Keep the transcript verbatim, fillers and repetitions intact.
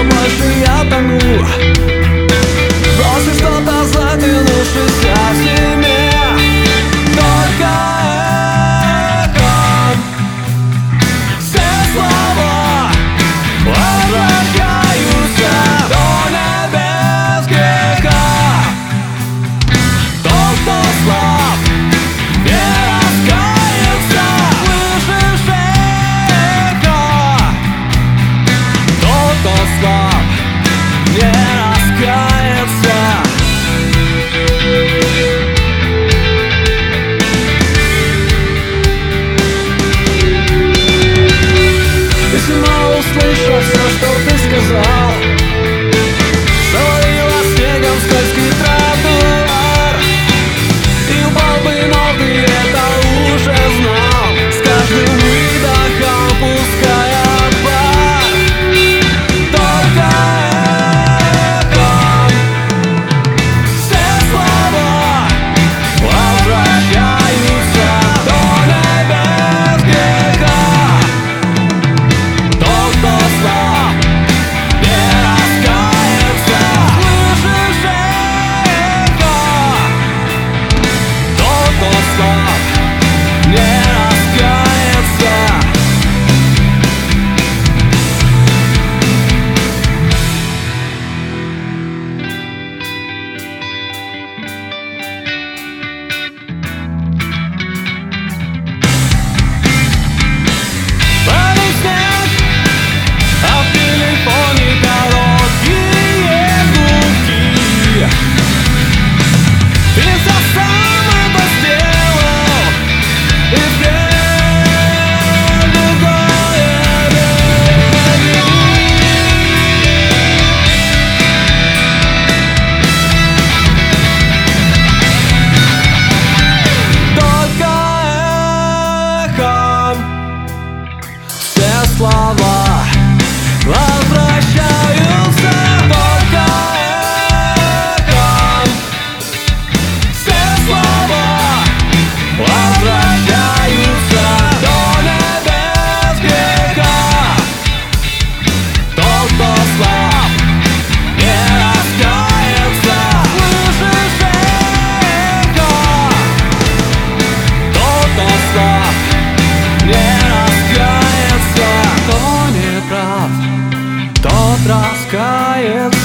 больше я тону. Бросишь что-то, затянувшись в себе. Только эхо, все слова возвращаются до небес греха. Тот, кто слаб, не раскается. Слышишь эхо? Тот, кто слаб, не раскается. Если мало услышал все, что ты сказал, завалило снегом скользкий тротуар, и упал бы, но ты это уже знал. С каждым выдохом пуская пар. Только эхо, все слова возвращаются до небес греха. Тот, кто слаб, не раскается. Слышишь эхо? Тот, кто слаб, не раскается. Падает снег, а в телефоне короткие гудки. Ты все сам это сделал, и теперь другое беги. Только эхом все слова возвращаются. Только эхом все слова возвращаются до небес греха. Тот, кто слаб, не раскается. Слышишь эхо? Тот, кто слаб, не раскается. Кто не прав, тот раскается.